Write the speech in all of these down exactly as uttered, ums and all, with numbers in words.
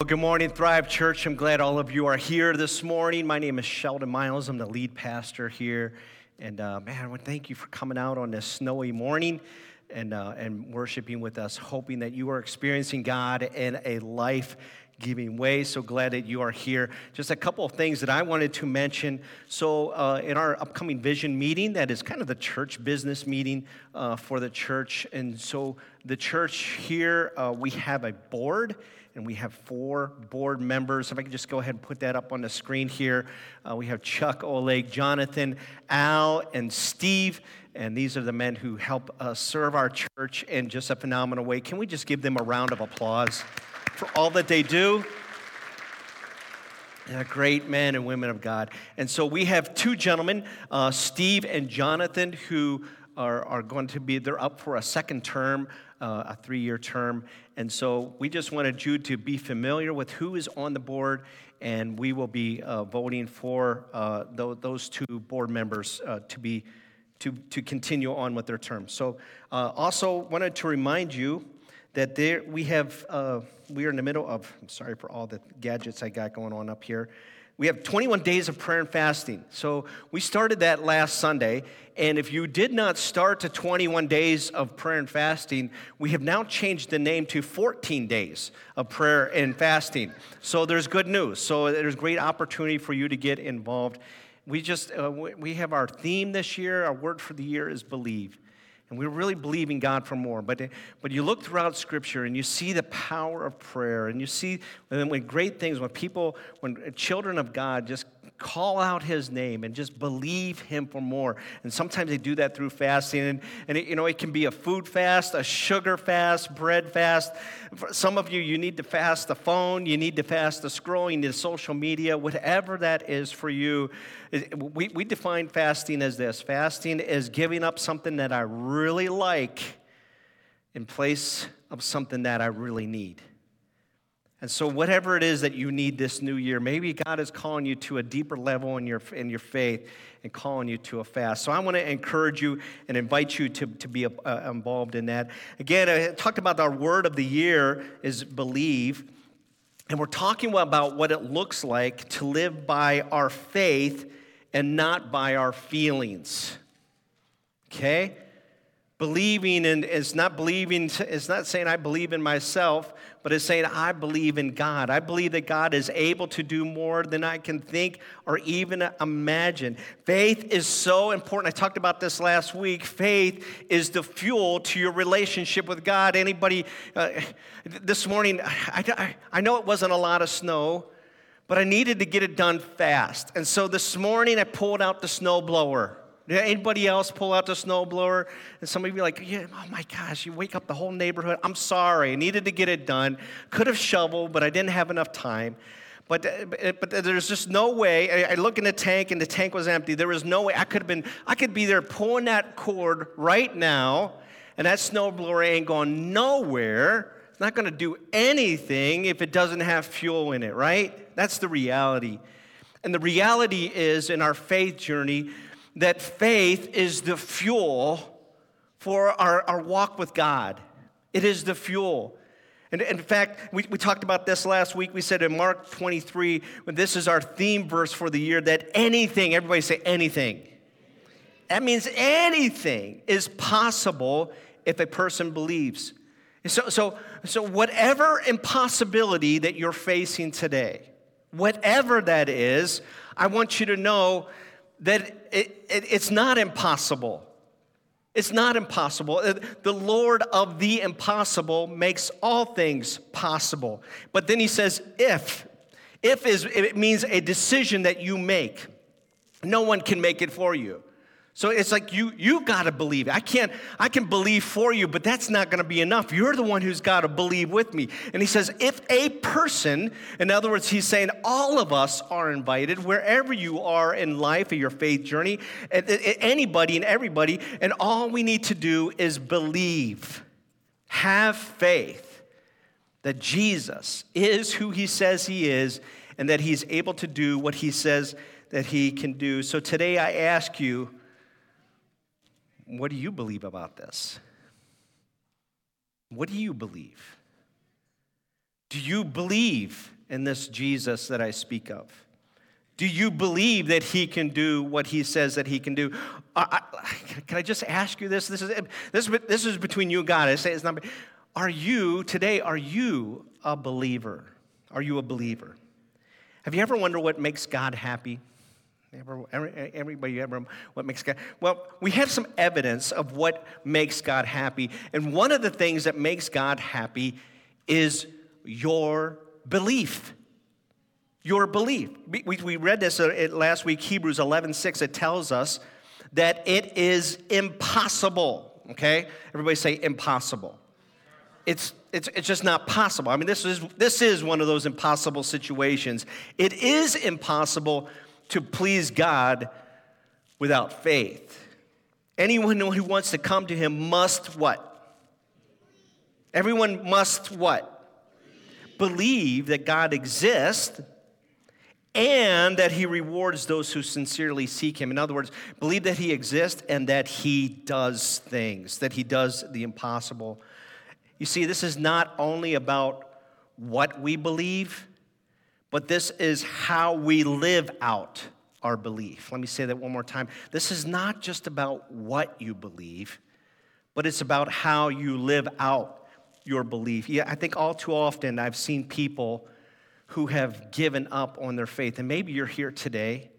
good morning, Thrive Church. I'm glad all of you are here this morning. My name is Sheldon Miles. I'm the lead pastor here. And uh, man, I want to thank you for coming out on this snowy morning and, uh, and worshiping with us, hoping that you are experiencing God in a life-giving way. So glad that you are here. Just a couple of things that I wanted to mention. So uh, in our upcoming vision meeting, that is kind of the church business meeting uh, for the church. And so the church here, uh, we have a board. And we have four board members. If I could just go ahead and put that up on the screen here. Uh, we have Chuck, Oleg, Jonathan, Al, and Steve. And these are the men who help uh, serve our church in just a phenomenal way. Can we just give them a round of applause for all that they do? They're great men and women of God. And so we have two gentlemen, uh, Steve and Jonathan, who are, are going to be, they're up for a second term, uh, a three-year term. And so we just wanted you to be familiar with who is on the board, and we will be uh, voting for uh, th- those two board members uh, to be to to continue on with their terms. So uh, also wanted to remind you that there we have uh, we are in the middle of. I'm sorry for all the gadgets I got going on up here. We have twenty-one days of prayer and fasting. So we started that last Sunday. And if you did not start the twenty-one days of prayer and fasting, we have now changed the name to fourteen days of prayer and fasting. So there's good news. So there's great opportunity for you to get involved. We just, uh, we have our theme this year. Our word for the year is believe. And we're really believing God for more. But, but you look throughout Scripture and you see the power of prayer. And you see when, when great things, when people, when children of God just call out His name and just believe Him for more. And sometimes they do that through fasting. And, and it, you know, it can be a food fast, a sugar fast, bread fast. For some of you, you need to fast the phone. You need to fast the scrolling, the social media, whatever that is for you. We, we define fasting as this. Fasting is giving up something that I really like in place of something that I really need. And so whatever it is that you need this new year, maybe God is calling you to a deeper level in your in your faith and calling you to a fast. So I want to encourage you and invite you to, to be uh, involved in that. Again, I talked about our word of the year is believe. And we're talking about what it looks like to live by our faith and not by our feelings. Okay? Believing in is not believing, it's not saying I believe in myself, but it's saying I believe in God. I believe that God is able to do more than I can think or even imagine. Faith is so important. I talked about this last week. Faith is the fuel to your relationship with God. Anybody, uh, this morning, I, I, I know it wasn't a lot of snow, but I needed to get it done fast. And so this morning I pulled out the snow blower. Did anybody else pull out the snowblower? And some of you be like, yeah, oh my gosh, you wake up the whole neighborhood. I'm sorry, I needed to get it done. Could have shoveled, but I didn't have enough time. But, but there's just no way. I, I look in the tank, and the tank was empty. There was no way. I could have been, I could be there pulling that cord right now, and that snowblower ain't going nowhere. It's not going to do anything if it doesn't have fuel in it, right? That's the reality. And the reality is, in our faith journey, that faith is the fuel for our, our walk with God. It is the fuel. And in fact, we, we talked about this last week. We said in Mark twenty-three, when this is our theme verse for the year, that anything, everybody say anything. That means anything is possible if a person believes. And so, so, so whatever impossibility that you're facing today, whatever that is, I want you to know that it, it, it's not impossible. It's not impossible. The Lord of the impossible makes all things possible. But then he says, if. If is it means a decision that you make. No one can make it for you. So it's like you you got to believe it. I can't I can believe for you, but that's not going to be enough. You're the one who's got to believe with me. And he says, if a person, in other words, he's saying all of us are invited, wherever you are in life or your faith journey, anybody and everybody, and all we need to do is believe, have faith that Jesus is who he says he is, and that he's able to do what he says that he can do. So today I ask you, what do you believe about this? What do you believe? Do you believe in this Jesus that I speak of? Do you believe that he can do what he says that he can do? I, I, can I just ask you this? This is this, is, this is between you and God. I say it's not. Are you, today, are you a believer? Are you a believer? Have you ever wondered what makes God happy? Ever, everybody ever, what makes God? Well, we have some evidence of what makes God happy. And one of the things that makes God happy is your belief. Your belief. We, we read this last week, Hebrews eleven six. It tells us that it is impossible. Okay? Everybody say impossible. It's, it's, it's just not possible. I mean, this is, this is one of those impossible situations. It is impossible to please God without faith. Anyone who wants to come to him must what? Everyone must what? Believe that God exists and that he rewards those who sincerely seek him. In other words, believe that he exists and that he does things, that he does the impossible. You see, this is not only about what we believe, but this is how we live out our belief. Let me say that one more time. This is not just about what you believe, but it's about how you live out your belief. Yeah, I think all too often I've seen people who have given up on their faith. And maybe you're here today,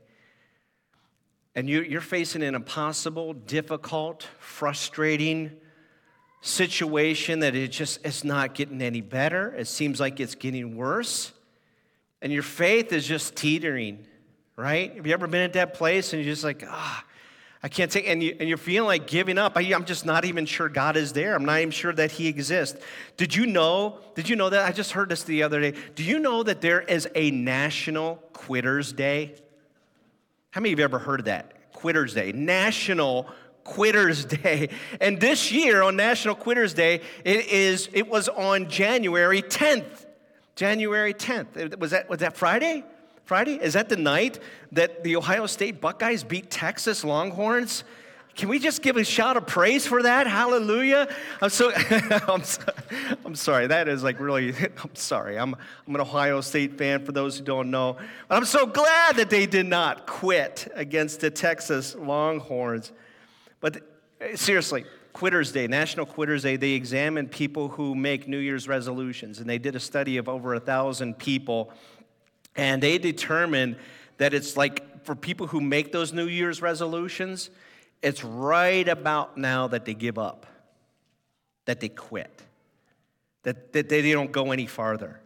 and you're facing an impossible, difficult, frustrating situation that it just it's not getting any better. It seems like it's getting worse. And your faith is just teetering, right? Have you ever been at that place and you're just like, ah, oh, I can't take, and, you, and you're feeling like giving up. I, I'm just not even sure God is there. I'm not even sure that he exists. Did you know, did you know that? I just heard this the other day. Do you know that there is a National Quitters Day? How many of you have ever heard of that? Quitters Day. National Quitters Day. And this year on National Quitters Day, it is, it was on January tenth. January tenth. Was that, was that Friday? Friday? Is that the night that the Ohio State Buckeyes beat Texas Longhorns? Can we just give a shout of praise for that? Hallelujah. I'm so, I'm, so, I'm sorry. That is like really, I'm sorry. I'm, I'm an Ohio State fan for those who don't know. But I'm so glad that they did not quit against the Texas Longhorns. But seriously, Quitters Day, National Quitters Day, they examined people who make New Year's resolutions. And they did a study of over a thousand people. And they determined that it's like for people who make those New Year's resolutions, it's right about now that they give up, that they quit, that, that they don't go any farther.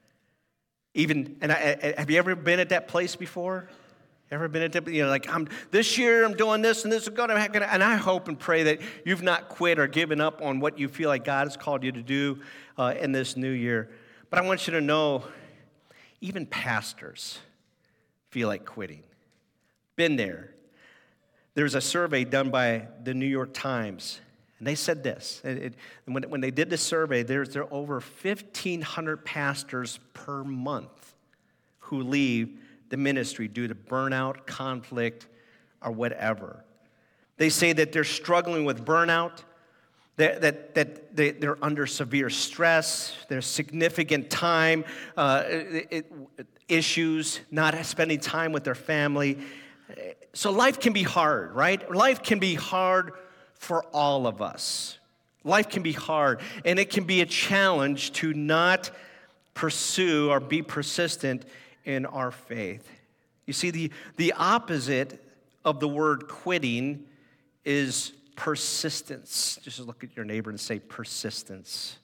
Even, and I, I, have you ever been at that place before? Ever been at that, you know, like, I'm, this year I'm doing this and this is going to happen. And I hope and pray that you've not quit or given up on what you feel like God has called you to do uh, in this new year. But I want you to know, even pastors feel like quitting. Been there. There's a survey done by the New York Times, and they said this. It, it, when, when they did this survey, there's there are over fifteen hundred pastors per month who leave the ministry due to burnout, conflict, or whatever. They say that they're struggling with burnout, that, that, that they, they're under severe stress, there's significant time uh, it, it, issues, not spending time with their family. So life can be hard, right? Life can be hard for all of us. Life can be hard, and it can be a challenge to not pursue or be persistent in our faith. You see, the, the opposite of the word quitting is persistence. Just look at your neighbor and say persistence.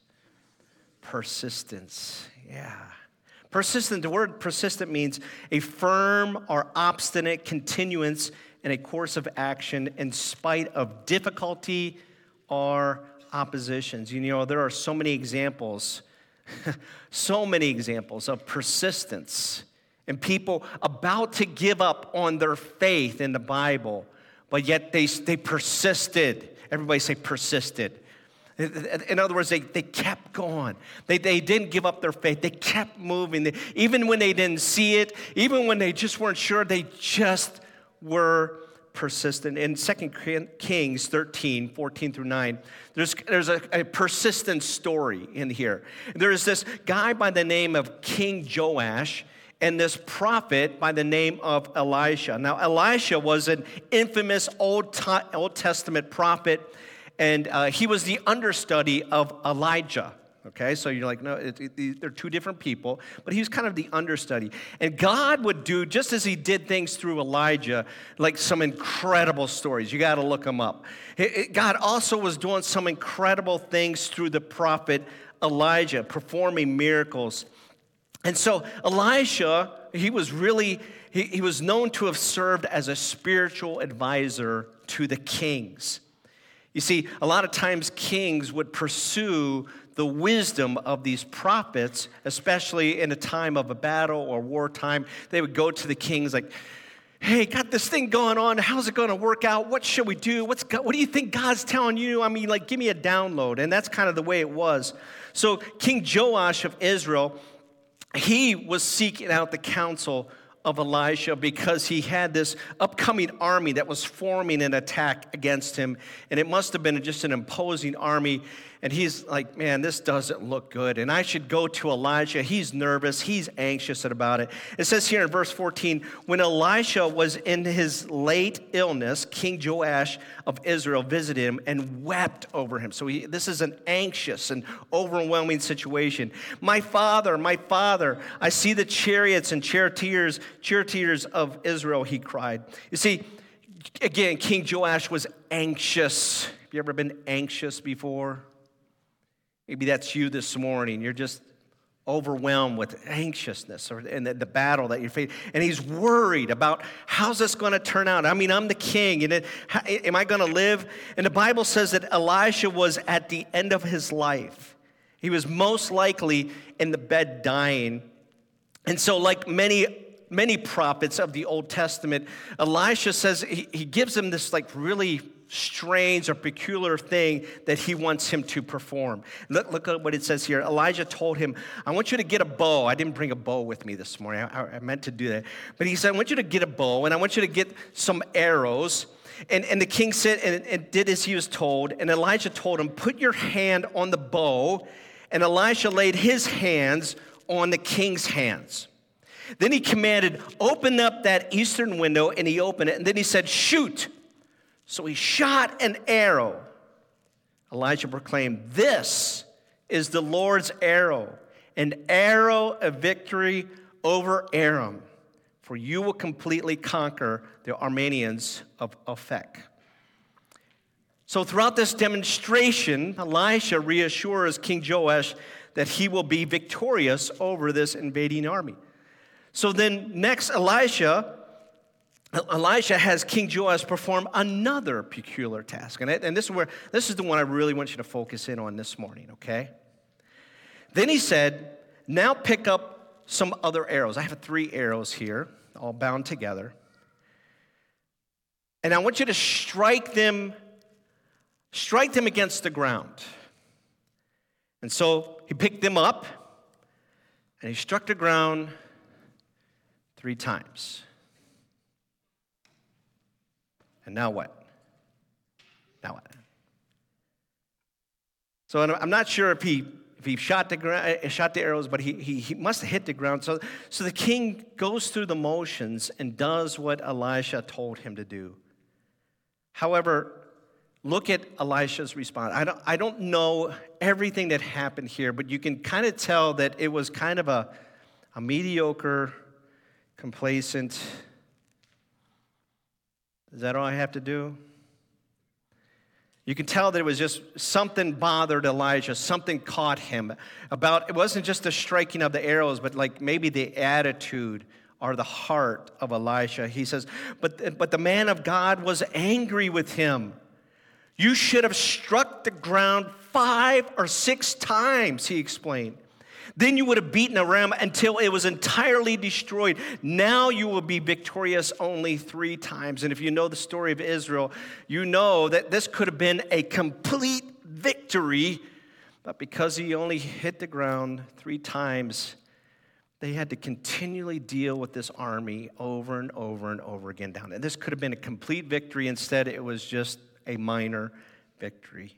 Persistence, yeah. Persistent, the word persistent means a firm or obstinate continuance in a course of action in spite of difficulty or oppositions. You know, there are so many examples, so many examples of persistence and people about to give up on their faith in the Bible, but yet they, they persisted. Everybody say persisted. In other words, they, they kept going. They, they didn't give up their faith. They kept moving. They, even when they didn't see it, even when they just weren't sure, they just were persistent. In Second Kings thirteen, fourteen through nine, there's, there's a, a persistent story in here. There's this guy by the name of King Joash and this prophet by the name of Elisha. Now, Elisha was an infamous Old, Old Testament prophet, and uh, he was the understudy of Elijah. Okay, so you're like, no, it, it, they're two different people, but he was kind of the understudy. And God would do, just as he did things through Elijah, like some incredible stories. You got to look them up. It, it, God also was doing some incredible things through the prophet Elijah, performing miracles. And so Elisha, he was really, he, he was known to have served as a spiritual advisor to the kings. You see, a lot of times kings would pursue the wisdom of these prophets, especially in a time of a battle or wartime. They would go to the kings like, hey, got this thing going on. How's it going to work out? What should we do? What's God, what do you think God's telling you? I mean, like, give me a download. And that's kind of the way it was. So King Joash of Israel, he was seeking out the counsel of Elisha because he had this upcoming army that was forming an attack against him. And it must have been just an imposing army. And he's like, man, this doesn't look good. And I should go to Elisha. He's nervous. He's anxious about it. It says here in verse fourteen, when Elisha was in his late illness, King Joash of Israel visited him and wept over him. So he, this is an anxious and overwhelming situation. My father, my father, I see the chariots and charioteers, charioteers of Israel, he cried. You see, again, King Joash was anxious. Have you ever been anxious before? Maybe that's you this morning. You're just overwhelmed with anxiousness or and the, the battle that you're facing. And he's worried about how's this going to turn out. I mean, I'm the king. And it, how, am I going to live? And the Bible says that Elisha was at the end of his life. He was most likely in the bed dying. And so like many, many prophets of the Old Testament, Elisha says, he, he gives him this like really strange or peculiar thing that he wants him to perform. Look, look at what it says here. Elijah told him, I want you to get a bow. I didn't bring a bow with me this morning. I, I meant to do that. But he said, I want you to get a bow, and I want you to get some arrows. And, and the king said, and, and did as he was told. And Elijah told him, put your hand on the bow. And Elisha laid his hands on the king's hands. Then he commanded, open up that eastern window, and he opened it. And then he said, shoot. So he shot an arrow. Elijah proclaimed, this is the Lord's arrow, an arrow of victory over Aram, for you will completely conquer the Arameans of Aphek. So throughout this demonstration, Elisha reassures King Joash that he will be victorious over this invading army. So then next, Elisha Elisha has King Joash perform another peculiar task. And, and this is where this is the one I really want you to focus in on this morning, okay? Then he said, now pick up some other arrows. I have three arrows here, all bound together. And I want you to strike them, strike them against the ground. And so he picked them up, and he struck the ground three times. And now what? Now what? So I'm not sure if he if he shot the ground, shot the arrows, but he, he he must have hit the ground. So so the king goes through the motions and does what Elisha told him to do. However, look at Elisha's response. I don't I don't know everything that happened here, but you can kind of tell that it was kind of a a mediocre, complacent. Is that all I have to do? You can tell that it was just something bothered Elijah, something caught him about, it wasn't just the striking of the arrows, but like maybe the attitude or the heart of Elisha. He says, but, but the man of God was angry with him. You should have struck the ground five or six times, he explained. Then you would have beaten Aram until it was entirely destroyed. Now you will be victorious only three times. And if you know the story of Israel, you know that this could have been a complete victory. But because he only hit the ground three times, They had to continually deal with this army over and over and over again down there. This could have been a complete victory. Instead, it was just a minor victory.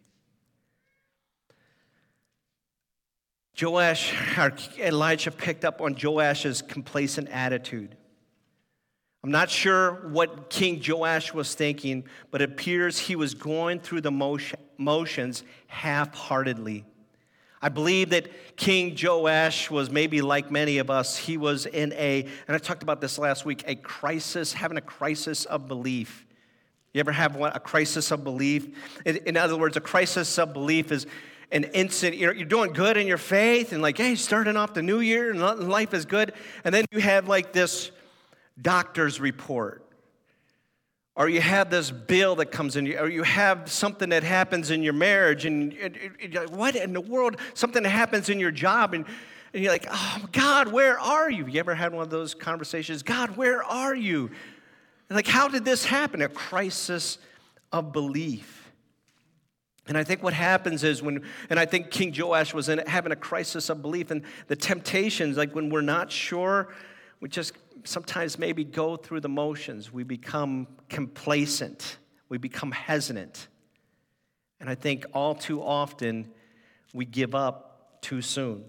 Joash, or Elijah picked up on Joash's complacent attitude. I'm not sure what King Joash was thinking, but it appears he was going through the motions half-heartedly. I believe that King Joash was maybe like many of us. He was in a, and I talked about this last week, a crisis, having a crisis of belief. You ever have one, a crisis of belief? In, in other words, a crisis of belief is an instant, you're, you're doing good in your faith, and like, hey, starting off the new year, and life is good. And then you have like this doctor's report. Or you have this bill that comes in, or you have something that happens in your marriage, and you're like, what in the world? Something that happens in your job, and, and you're like, oh, God, where are you? You ever had one of those conversations? God, where are you? And like, how did this happen? A crisis of belief. And I think what happens is when, and I think King Joash was in having a crisis of belief, and the temptations, like when we're not sure, we just sometimes maybe go through the motions. We become complacent. We become hesitant. And I think all too often we give up too soon.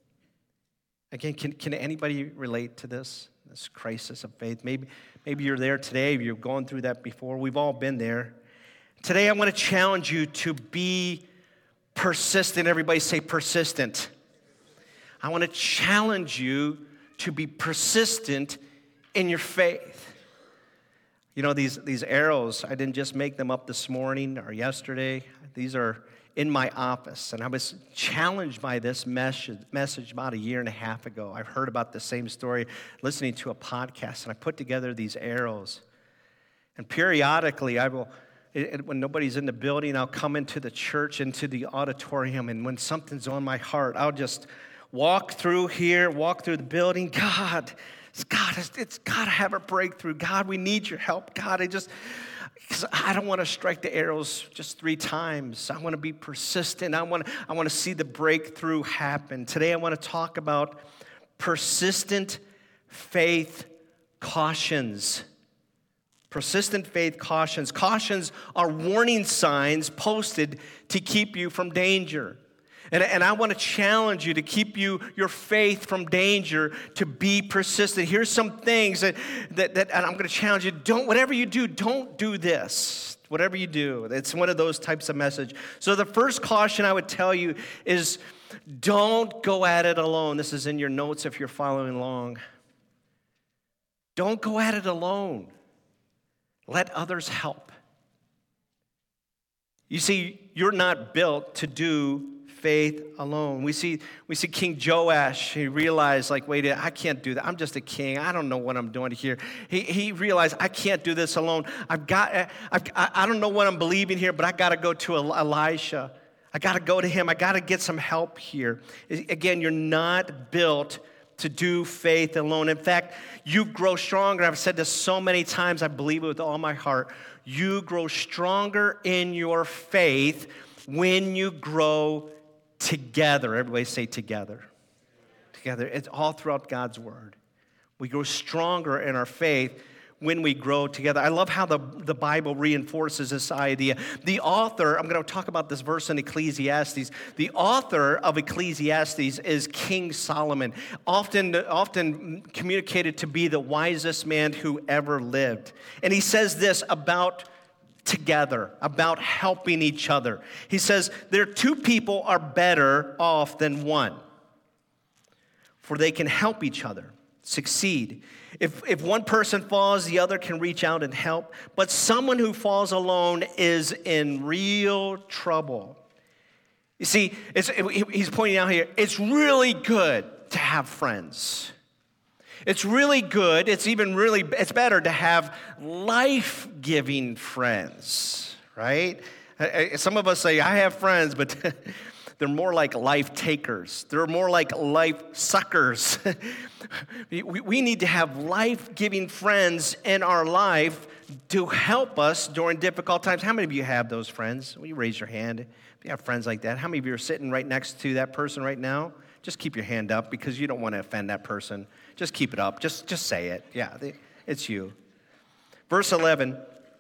Again, can, can anybody relate to this, this crisis of faith? Maybe, maybe you're there today. You've gone through that before. We've all been there. Today I want to challenge you to be persistent. Everybody say persistent. I want to challenge you to be persistent in your faith. You know, these, these arrows, I didn't just make them up this morning or yesterday. These are in my office, and I was challenged by this message, message about a year and a half ago. I've heard about the same story listening to a podcast, and I put together these arrows. And periodically, I will, it, when nobody's in the building, I'll come into the church, into the auditorium, and when something's on my heart, I'll just walk through here, walk through the building. God, it's God, it's, it's got to have a breakthrough. God, we need your help. God, I just, because I don't want to strike the arrows just three times. I want to be persistent. I want, I want to see the breakthrough happen. Today, I want to talk about persistent faith cautions. Persistent faith cautions. Cautions are warning signs posted to keep you from danger. And, and I want to challenge you to keep you your faith from danger, to be persistent. Here's some things that, that, that and I'm going to challenge you. Don't, whatever you do, don't do this. Whatever you do. It's one of those types of message. So the first caution I would tell you is don't go at it alone. This is in your notes if you're following along. Don't go at it alone. Let others help. You see, you're not built to do faith alone. We see we see King Joash. He realized, like, wait, I can't do that. I'm just a king. I don't know what I'm doing here. He he realized, I can't do this alone. I've got. I've, I don't know what I'm believing here, but I got to go to Elisha. I got to go to him. I got to get some help here. Again, you're not built to do faith alone. In fact, you grow stronger. I've said this so many times. I believe it with all my heart. You grow stronger in your faith when you grow together. Everybody say together. Together. It's all throughout God's word. We grow stronger in our faith when we grow together. I love how the, the Bible reinforces this idea. The author, I'm going to talk about this verse in Ecclesiastes. The author of Ecclesiastes is King Solomon, often, often communicated to be the wisest man who ever lived. And he says this about together, about helping each other. He says, there two people are better off than one, for they can help each other succeed. If, if one person falls, the other can reach out and help. But someone who falls alone is in real trouble. You see, it's, it, he's pointing out here, it's really good to have friends. It's really good, it's even really, it's better to have life-giving friends, right? Some of us say, I have friends, but they're more like life takers. They're more like life suckers. We need to have life-giving friends in our life to help us during difficult times. How many of you have those friends? Will you raise your hand if you have friends like that? How many of you are sitting right next to that person right now? Just keep your hand up because you don't want to offend that person. Just keep it up. Just, just say it. Yeah, they, it's you. Verse eleven,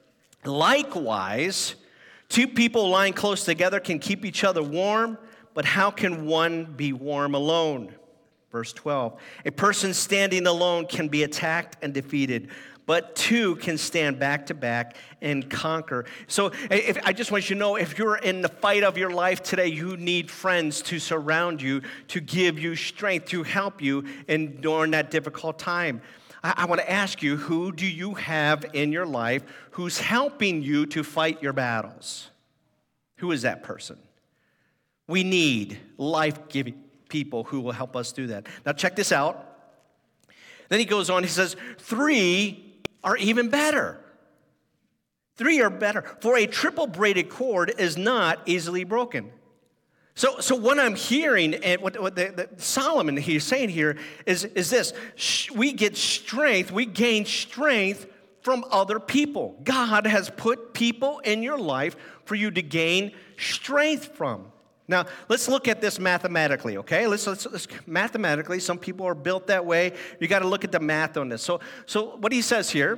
likewise, two people lying close together can keep each other warm, but how can one be warm alone? Verse twelve, a person standing alone can be attacked and defeated, but two can stand back to back and conquer. So if, I just want you to know, if you're in the fight of your life today, you need friends to surround you, to give you strength, to help you in during that difficult time. I, I want to ask you, who do you have in your life who's helping you to fight your battles? Who is that person? We need life-giving people who will help us do that. Now check this out. Then he goes on, he says, three are even better. Three are better. For a triple braided cord is not easily broken. So, so what I'm hearing, and what, what the, the Solomon he's saying here is, is this. We get strength, we gain strength from other people. God has put people in your life for you to gain strength from. Now, let's look at this mathematically, okay? Let's, let's, let's mathematically, some people are built that way. You got to look at the math on this. So, so what he says here,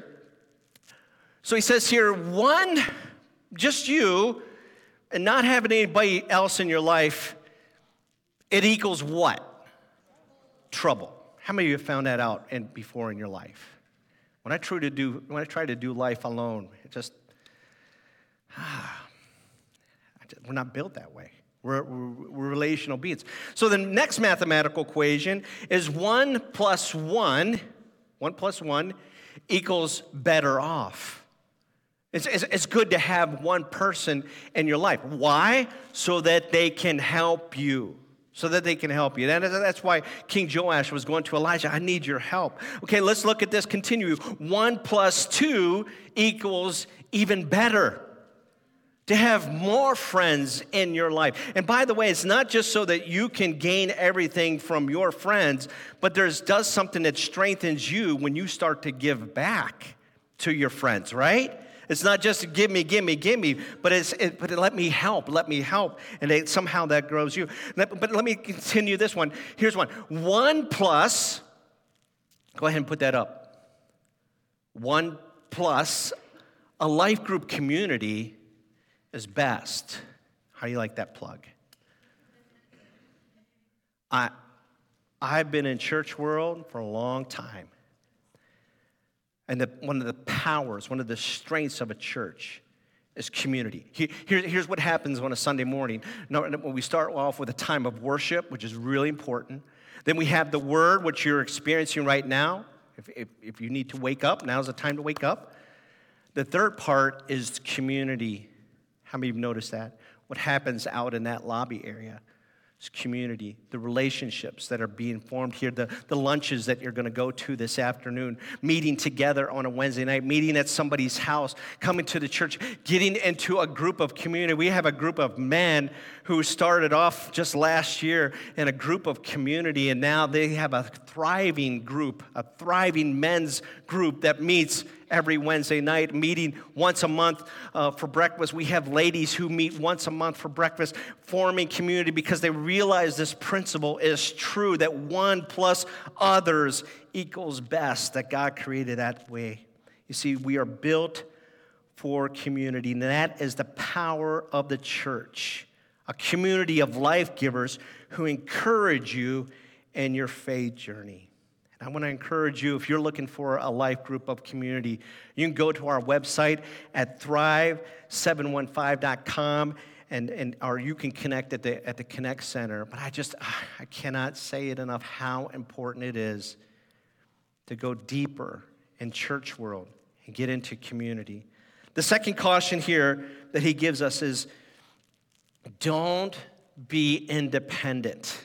so he says here, one, just you, and not having anybody else in your life, it equals what? Trouble. How many of you have found that out in, before in your life? When I try to do, when I try to do life alone, it just, ah, we're not built that way. We're, we're, we're relational beings. So the next mathematical equation is one plus one, one plus one equals better off. It's, it's, it's good to have one person in your life. Why? So that they can help you. So that they can help you. That, that's why King Joash was going to Elijah, I need your help. Okay, let's look at this, continue. One plus two equals even better. To have more friends in your life. And by the way, it's not just so that you can gain everything from your friends, but there's does something that strengthens you when you start to give back to your friends, right? It's not just give me, give me, give me, but it's it, but let me help, let me help, and it, somehow that grows you. But let me continue this one. Here's one. One plus, go ahead and put that up. One plus a life group community is best. How do you like that plug? I, I've been in church world for a long time. And the, one of the powers, one of the strengths of a church is community. Here, here's what happens on a Sunday morning. When we start off with a time of worship, which is really important. Then we have the word, which you're experiencing right now. If, if, if you need to wake up, now's the time to wake up. The third part is community. How many of you noticed that? What happens out in that lobby area is community, the relationships that are being formed here, the, the lunches that you're going to go to this afternoon, meeting together on a Wednesday night, meeting at somebody's house, coming to the church, getting into a group of community. We have a group of men who started off just last year in a group of community, and now they have a thriving group, a thriving men's group that meets every Wednesday night, meeting once a month uh, for breakfast. We have ladies who meet once a month for breakfast, forming community because they realize this principle is true, that one plus others equals best, that God created that way. You see, we are built for community, and that is the power of the church, a community of life givers who encourage you in your faith journey. I want to encourage you, if you're looking for a life group of community, you can go to our website at thrive seven one five dot com, and, and or you can connect at the at the Connect Center. But I just, I cannot say it enough how important it is to go deeper in church world and get into community. The second caution here that he gives us is, don't be independent.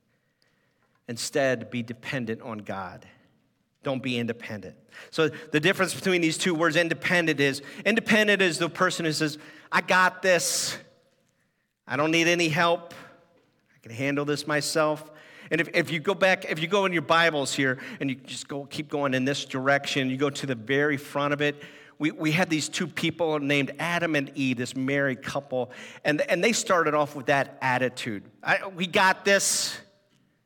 Instead, be dependent on God. Don't be independent. So the difference between these two words, independent, is, independent is the person who says, I got this. I don't need any help. I can handle this myself. And if, if you go back, if you go in your Bibles here, and you just go keep going in this direction, you go to the very front of it, we, we had these two people named Adam and Eve, this married couple, and, and they started off with that attitude. I, we got this.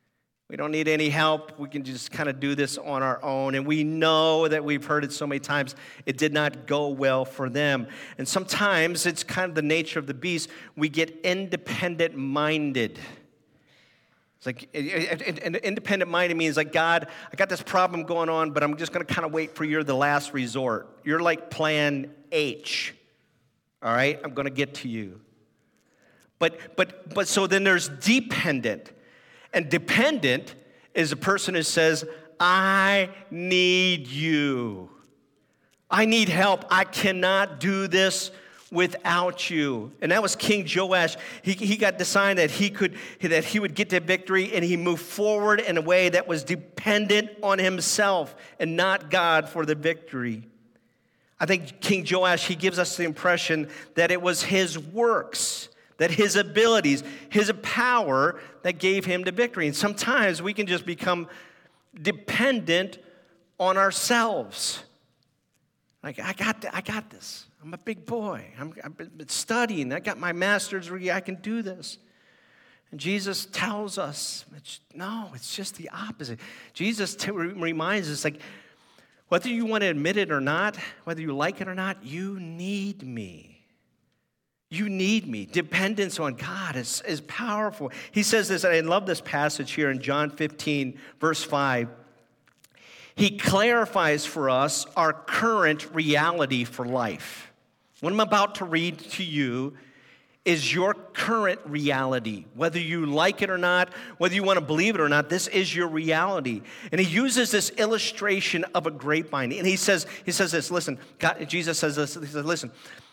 We don't need any help. We can just kind of do this on our own. And we know that we've heard it so many times, it did not go well for them. And sometimes it's kind of the nature of the beast. We get independent-minded. It's like, independent-minded means like, God, I got this problem going on, but I'm just going to kind of wait for you're the last resort. You're like plan H. All right? I'm going to get to you. But, but, but so then there's dependent. And dependent is a person who says, I need you. I need help. I cannot do this without you. And that was King Joash. He, he got the sign that he could that he would get the victory, and he moved forward in a way that was dependent on himself and not God for the victory. I think King Joash, he gives us the impression that it was his works, that his abilities, his power that gave him the victory. And sometimes we can just become dependent on ourselves. Like, I got, th- I got this. I'm a big boy. I'm, I've been studying. I got my master's degree. I can do this. And Jesus tells us, it's, no, it's just the opposite. Jesus t- reminds us, like, whether you want to admit it or not, whether you like it or not, you need me. You need me. Dependence on God is, is powerful. He says this, and I love this passage here in John fifteen, verse five. He clarifies for us our current reality for life. What I'm about to read to you is your current reality. Whether you like it or not, whether you want to believe it or not, this is your reality. And he uses this illustration of a grapevine. And he says, he says this, listen, God, Jesus says this, he says, listen,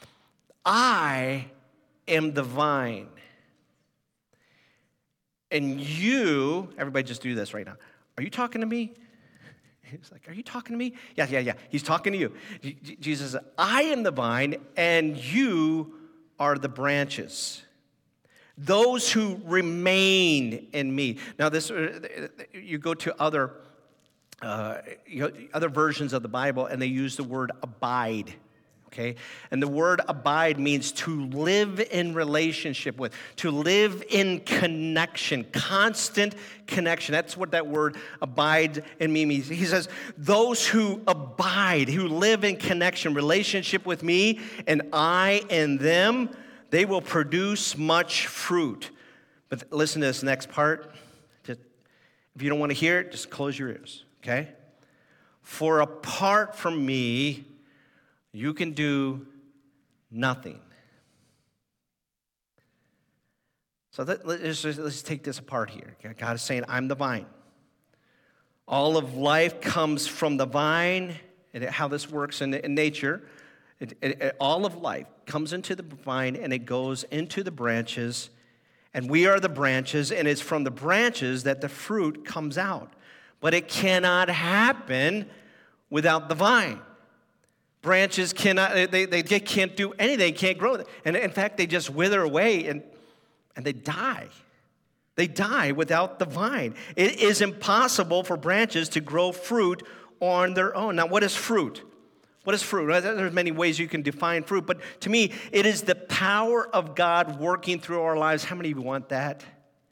I am the vine. And you, everybody just do this right now. Are you talking to me? He's like, are you talking to me? Yeah, yeah, yeah. He's talking to you. Jesus says, I am the vine, and you are the branches. Those who remain in me. Now, this you go to other, uh, you know, other versions of the Bible, and they use the word abide. Okay? And the word abide means to live in relationship with, to live in connection, constant connection. That's what that word abide in me means. He says, those who abide, who live in connection, relationship with me, and I in them, they will produce much fruit. But listen to this next part. Just, if you don't want to hear it, just close your ears, okay? For apart from me, you can do nothing. So that, let's, let's take this apart here. God is saying, I'm the vine. All of life comes from the vine, and how this works in, in nature. It, it, it, all of life comes into the vine, and it goes into the branches, and we are the branches, and it's from the branches that the fruit comes out. But it cannot happen without the vine. Branches cannot, they, they can't do anything, they can't grow. And in fact, they just wither away and, and they die. They die without the vine. It is impossible for branches to grow fruit on their own. Now, what is fruit? What is fruit? There's many ways you can define fruit, but to me, it is the power of God working through our lives. How many of you want that?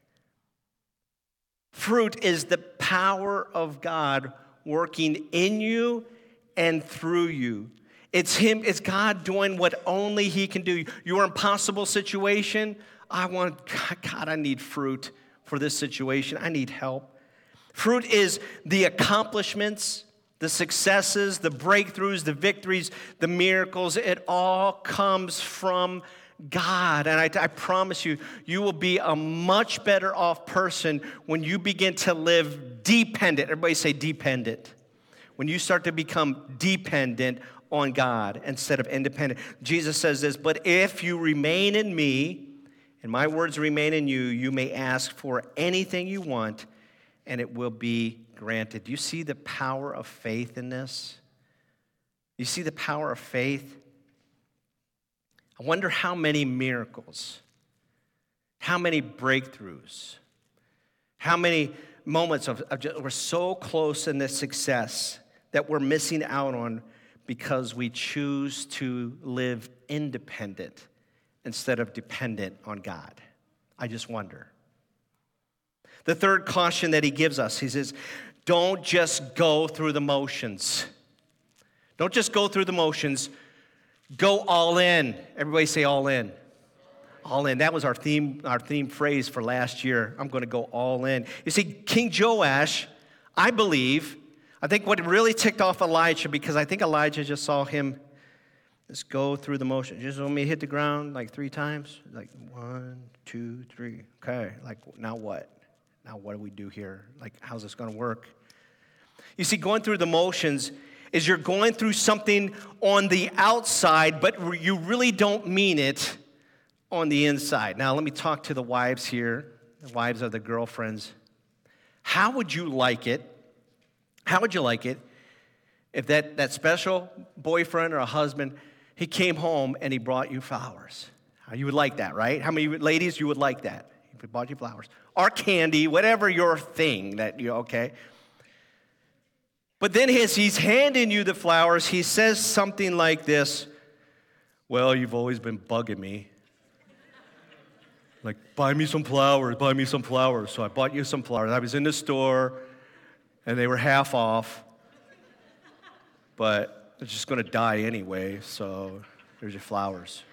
Fruit is the power of God working in you and through you. It's Him, it's God doing what only He can do. Your impossible situation, I want, God, I need fruit for this situation. I need help. Fruit is the accomplishments, the successes, the breakthroughs, the victories, the miracles. It all comes from God. And I, I promise you, you will be a much better off person when you begin to live dependent. Everybody say dependent. When you start to become dependent on God instead of independent. Jesus says this, but if you remain in me, and my words remain in you, you may ask for anything you want, and it will be granted. Do you see the power of faith in this? You see the power of faith? I wonder how many miracles, how many breakthroughs, how many moments of, of just, we're so close in this success that we're missing out on because we choose to live independent instead of dependent on God. I just wonder. The third caution that he gives us, he says, don't just go through the motions. Don't just go through the motions. Go all in. Everybody say all in. All in. That was our theme, our theme phrase for last year. I'm going to go all in. You see, King Joash, I believe, I think what really ticked off Elijah, because I think Elijah just saw him just go through the motion. Just let me hit the ground like three times. Like one, two, three. Okay, like now what? Now what do we do here? Like, how's this going to work? You see, going through the motions is you're going through something on the outside, but you really don't mean it on the inside. Now, let me talk to the wives here. The wives are the girlfriends. How would you like it? How would you like it if that, that special boyfriend or a husband, he came home and he brought you flowers? You would like that, right? How many ladies, you would like that? He bought you flowers. Or candy, whatever your thing that you, okay. But then as he's handing you the flowers, he says something like this, well, you've always been bugging me. Like, buy me some flowers, buy me some flowers. So I bought you some flowers. I was in the store, and they were half off. But they're just going to die anyway, so here's your flowers.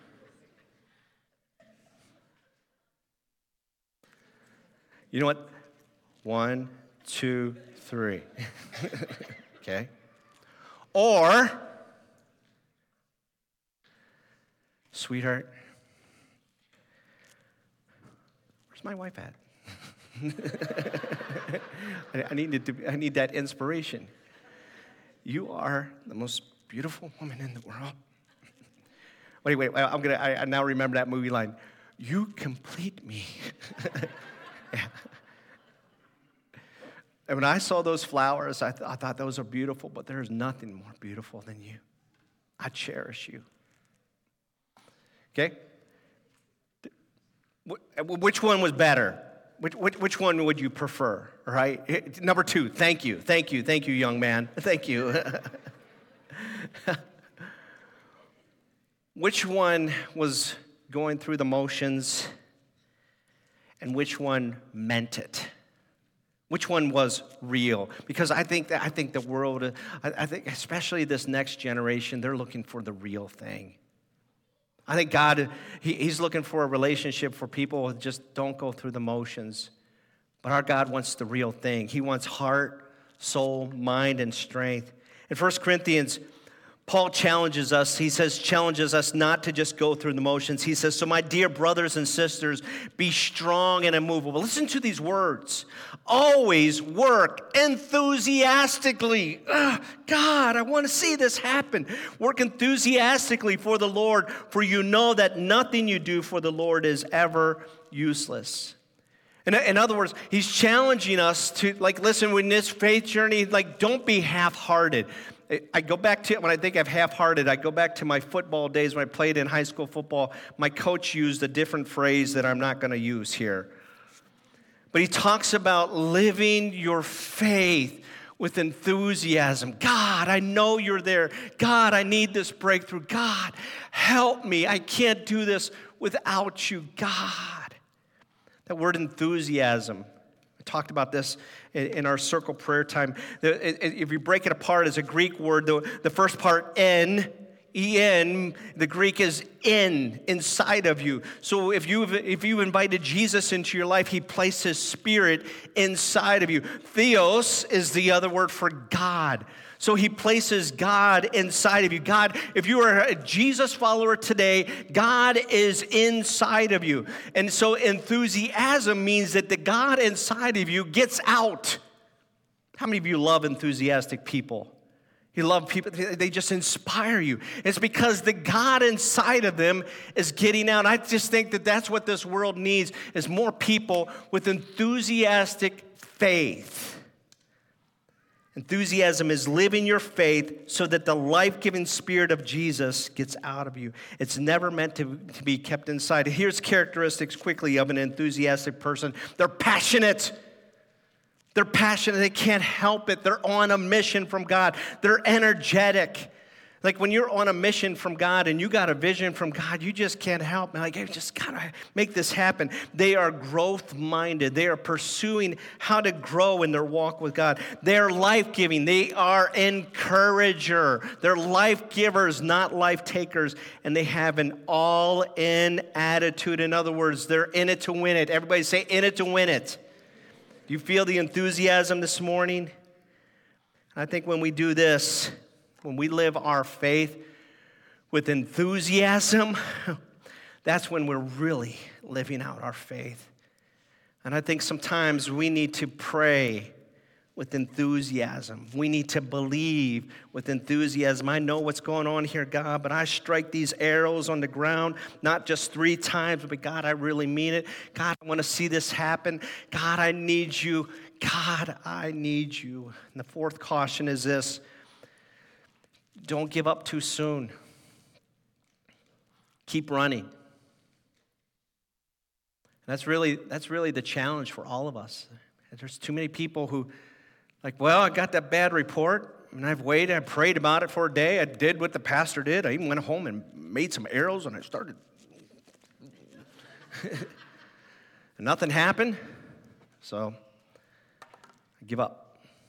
You know what? One, two, three. Okay? Or, sweetheart, where's my wife at? I, need to, I need that inspiration. You are the most beautiful woman in the world. Wait, wait, I'm gonna. I, I now remember that movie line. You complete me. Yeah. And when I saw those flowers, I, th- I thought those are beautiful, but there's nothing more beautiful than you. I cherish you. Okay? Which one was better? Which, which, which one would you prefer? All right? Number two, thank you. Thank you. Thank you, young man. Thank you. Which one was going through the motions, and which one meant it? Which one was real? Because I think that I think the world, I, I think especially this next generation, they're looking for the real thing. I think God, he, He's looking for a relationship for people who just don't go through the motions. But our God wants the real thing. He wants heart, soul, mind, and strength. In First Corinthians, Paul challenges us. He says, challenges us not to just go through the motions. He says, so my dear brothers and sisters, be strong and immovable. Listen to these words. Always work enthusiastically. Ugh, God, I want to see this happen. Work enthusiastically for the Lord, for you know that nothing you do for the Lord is ever useless. In, in other words, he's challenging us to, like, listen, in this faith journey, like, don't be half-hearted. I go back to, when I think of half-hearted, I go back to my football days when I played in high school football. My coach used a different phrase that I'm not going to use here. But he talks about living your faith with enthusiasm. God, I know you're there. God, I need this breakthrough. God, help me. I can't do this without you, God. That word enthusiasm. I talked about this in our circle prayer time. If you break it apart as a Greek word, the first part, en, en, the Greek is in, inside of you. So if you if you invited Jesus into your life, he placed his spirit inside of you. Theos is the other word for God. So he places God inside of you. God, if you are a Jesus follower today, God is inside of you. And so enthusiasm means that the God inside of you gets out. How many of you love enthusiastic people? You love people, they just inspire you. It's because the God inside of them is getting out. I just think that that's what this world needs, is more people with enthusiastic faith. Enthusiasm is living your faith so that the life-giving spirit of Jesus gets out of you. It's never meant to, to be kept inside. Here's characteristics quickly of an enthusiastic person. They're passionate. They're passionate. They can't help it. They're on a mission from God. They're energetic. Like when you're on a mission from God and you got a vision from God, you just can't help. Like, I just gotta make this happen. They are growth-minded. They are pursuing how to grow in their walk with God. They're life-giving. They are encourager. They're life-givers, not life-takers. And they have an all-in attitude. In other words, they're in it to win it. Everybody say, in it to win it. Do you feel the enthusiasm this morning? I think when we do this, when we live our faith with enthusiasm, that's when we're really living out our faith. And I think sometimes we need to pray with enthusiasm. We need to believe with enthusiasm. I know what's going on here, God, but I strike these arrows on the ground, not just three times, but God, I really mean it. God, I want to see this happen. God, I need you. God, I need you. And the fourth caution is this: don't give up too soon. Keep running. That's really, that's really the challenge for all of us. There's too many people who, like, well, I got that bad report, and I've waited, I prayed about it for a day. I did what the pastor did. I even went home and made some arrows, and I started. And nothing happened, so I give up.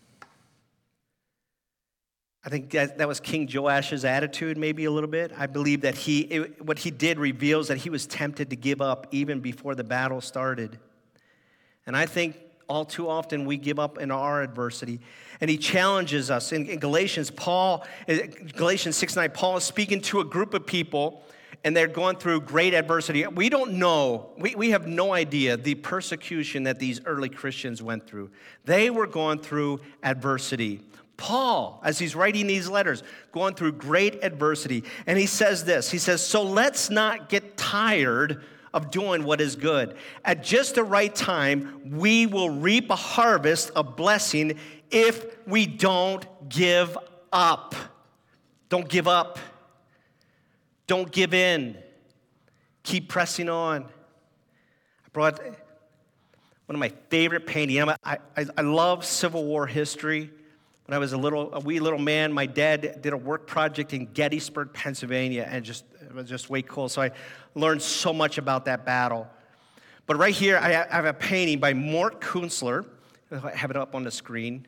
I think that, that was King Joash's attitude maybe a little bit. I believe that he, it, what he did reveals that he was tempted to give up even before the battle started. And I think all too often we give up in our adversity. And he challenges us. In, in Galatians, Paul, Galatians six nine, Paul is speaking to a group of people, and they're going through great adversity. We don't know, we, we have no idea the persecution that these early Christians went through. They were going through adversity. Paul, as he's writing these letters, going through great adversity. And he says this, he says, so let's not get tired of doing what is good. At just the right time, we will reap a harvest of blessing if we don't give up. Don't give up. Don't give in. Keep pressing on. I brought one of my favorite paintings. I, I, I love Civil War history. When I was a little, a wee little man, my dad did a work project in Gettysburg, Pennsylvania, and just it was just way cool. So I learned so much about that battle. But right here, I have a painting by Mort Kunstler. I have it up on the screen.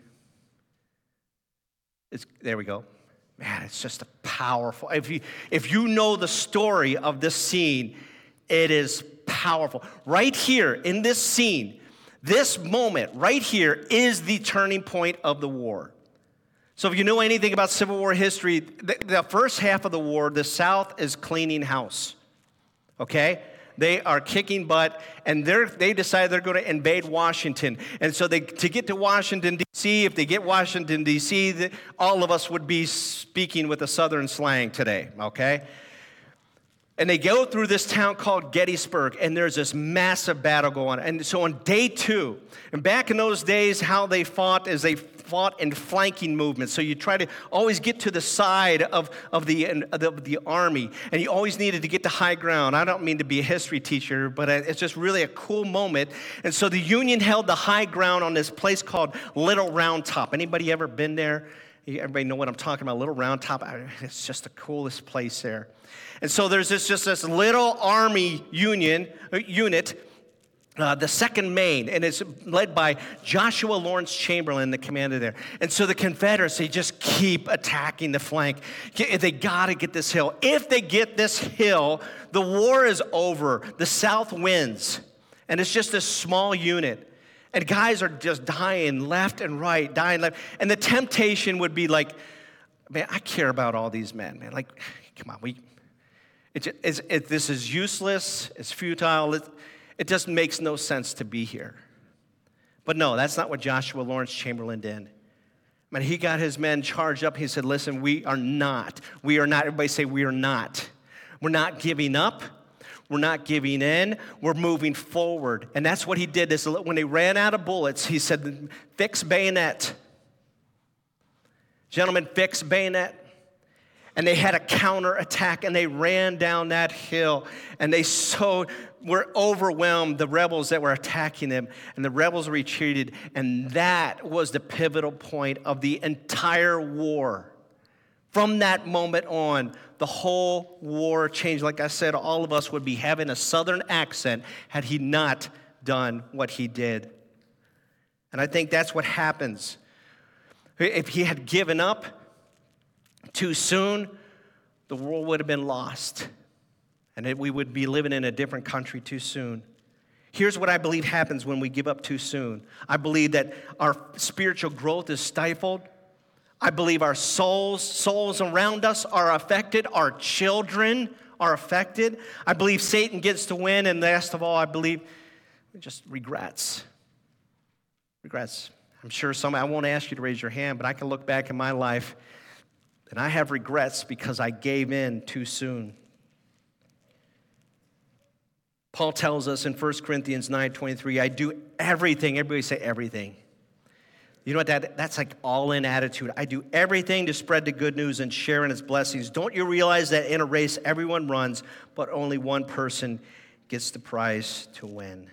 It's, there we go. Man, it's just a powerful. If you if you know the story of this scene, it is powerful. Right here in this scene, this moment right here is the turning point of the war. So if you know anything about Civil War history, the, the first half of the war, the South is cleaning house, okay? They are kicking butt, and they're, they decide they're going to invade Washington. And so they, to get to Washington, D C, if they get Washington, D C, the, all of us would be speaking with a Southern slang today, okay? And they go through this town called Gettysburg, and there's this massive battle going on. And so on day two, and back in those days, how they fought is they fought in flanking movements. So you try to always get to the side of, of, the, of the, the army, and you always needed to get to high ground. I don't mean to be a history teacher, but it's just really a cool moment. And so the Union held the high ground on this place called Little Round Top. Anybody ever been there? Everybody know what I'm talking about, Little Round Top. It's just the coolest place there. And so there's this just this little army union uh, unit, uh, the Second Maine, and it's led by Joshua Lawrence Chamberlain, the commander there. And so the Confederates, they just keep attacking the flank. They got to get this hill. If they get this hill, the war is over. The South wins, and it's just this small unit. And guys are just dying left and right, dying left. And the temptation would be like, man, I care about all these men, man. Like, come on, we, it, it's, it, this is useless, it's futile, it, it just makes no sense to be here. But no, that's not what Joshua Lawrence Chamberlain did. Man, he got his men charged up. He said, listen, we are not, we are not, everybody say we are not. We're not giving up. We're not giving in. We're moving forward. And that's what he did. This, when they ran out of bullets, he said, fix bayonet. Gentlemen, fix bayonet. And they had a counterattack, and they ran down that hill. And they so were overwhelmed, the rebels that were attacking them. And the rebels retreated. And that was the pivotal point of the entire war. From that moment on, the whole war changed. Like I said, all of us would be having a southern accent had he not done what he did. And I think that's what happens. If he had given up too soon, the world would have been lost. And we would be living in a different country too soon. Here's what I believe happens when we give up too soon. I believe that our spiritual growth is stifled. I believe our souls, souls around us are affected. Our children are affected. I believe Satan gets to win. And last of all, I believe just regrets. Regrets. I'm sure some, I won't ask you to raise your hand, but I can look back in my life and I have regrets because I gave in too soon. Paul tells us in First Corinthians nine twenty-three, I do everything. Everybody say everything. You know what? That, that's like all-in attitude. I do everything to spread the good news and share in its blessings. Don't you realize that in a race, everyone runs, but only one person gets the prize to win?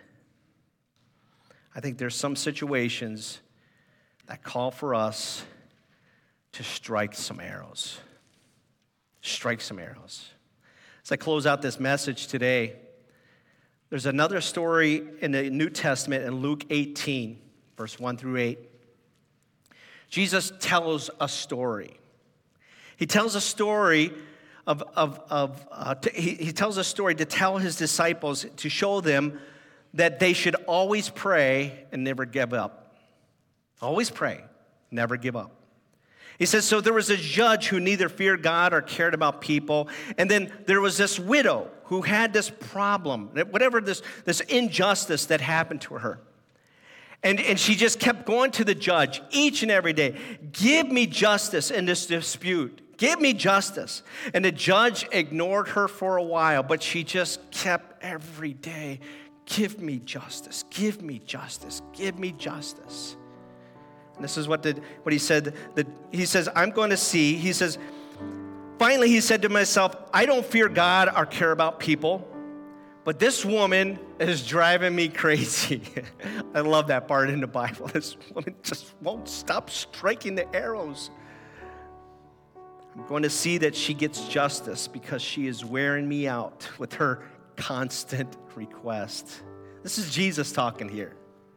I think there's some situations that call for us to strike some arrows. Strike some arrows. As I close out this message today, there's another story in the New Testament in Luke eighteen, verse one through eight. Jesus tells a story. He tells a story of, of, of uh, to, he, he tells a story to tell his disciples, to show them that they should always pray and never give up. Always pray, never give up. He says, so there was a judge who neither feared God or cared about people. And then there was this widow who had this problem, whatever this, this injustice that happened to her. And, and she just kept going to the judge each and every day. Give me justice in this dispute. Give me justice. And the judge ignored her for a while, but she just kept every day, give me justice, give me justice, give me justice. And this is what, did, what he said. That he says, I'm going to see. He says, finally he said to myself, I don't fear God or care about people. But this woman is driving me crazy. I love that part in the Bible. This woman just won't stop striking the arrows. I'm going to see that she gets justice because she is wearing me out with her constant request. This is Jesus talking here.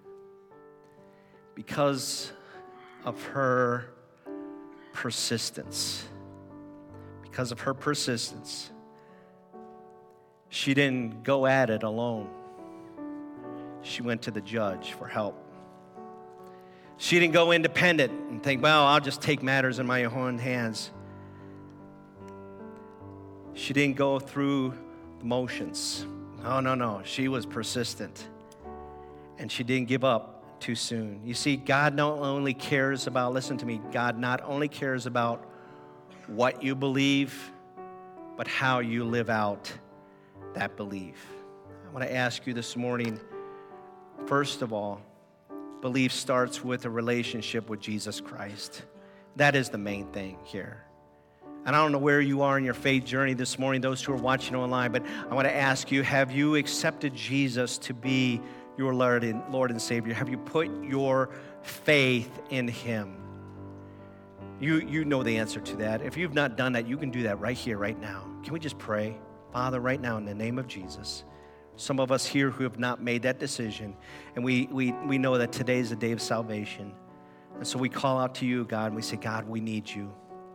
Because of her persistence. Because of her persistence. She didn't go at it alone. She went to the judge for help. She didn't go independent and think, well, I'll just take matters in my own hands. She didn't go through the motions. No, no, no. She was persistent. And she didn't give up too soon. You see, God not only cares about, listen to me, God not only cares about what you believe, but how you live out that belief. I want to ask you this morning, first of all, belief starts with a relationship with Jesus Christ. That is the main thing here. And I don't know where you are in your faith journey this morning, those who are watching online, but I want to ask you, have you accepted Jesus to be your Lord and, Lord and Savior? Have you put your faith in Him? You, you know the answer to that. If you've not done that, you can do that right here, right now. Can we just pray? Father, right now, in the name of Jesus, some of us here who have not made that decision, and we, we, we know that today is a day of salvation. And so we call out to you, God, and we say, God, we need you.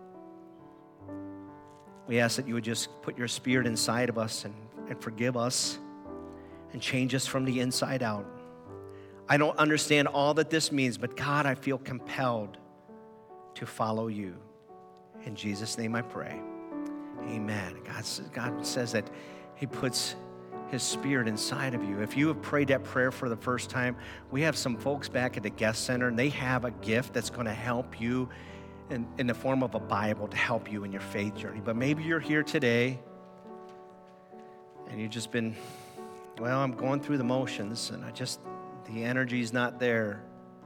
We ask that you would just put your Spirit inside of us and, and forgive us and change us from the inside out. I don't understand all that this means, but God, I feel compelled to follow you. In Jesus' name I pray. Amen. God, God says that He puts His Spirit inside of you. If you have prayed that prayer for the first time, we have some folks back at the guest center, and they have a gift that's going to help you in, in the form of a Bible to help you in your faith journey. But maybe you're here today, and you've just been, well, I'm going through the motions, and I just, the energy's not there.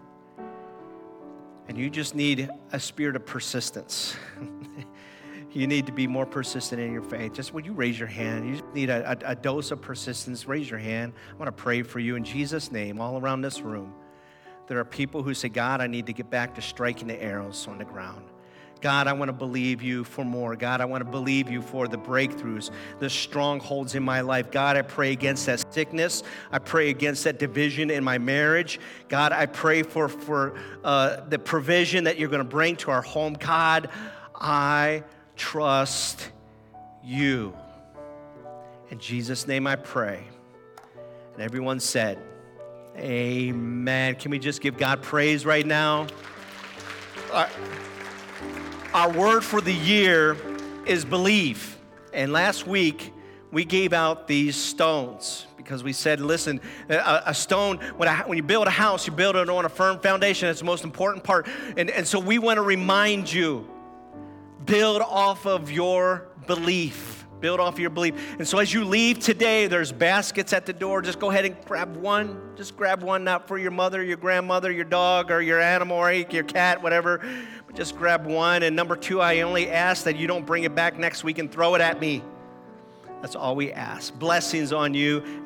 And you just need a spirit of persistence. You need to be more persistent in your faith. Just would you raise your hand? You just need a, a, a dose of persistence. Raise your hand. I want to pray for you in Jesus' name all around this room. There are people who say, God, I need to get back to striking the arrows on the ground. God, I want to believe you for more. God, I want to believe you for the breakthroughs, the strongholds in my life. God, I pray against that sickness. I pray against that division in my marriage. God, I pray for, for uh, the provision that you're going to bring to our home. God, I trust you. In Jesus' name I pray. And everyone said, amen. Can we just give God praise right now? All right. Our word for the year is believe. And last week, we gave out these stones because we said, listen, a, a stone, when, a, when you build a house, you build it on a firm foundation. That's the most important part. And, and so we want to remind you, build off of your belief. Build off your belief. And so as you leave today, there's baskets at the door. Just go ahead and grab one. Just grab one, not for your mother, your grandmother, your dog, or your animal, or your cat, whatever. But just grab one. And number two, I only ask that you don't bring it back next week and throw it at me. That's all we ask. Blessings on you.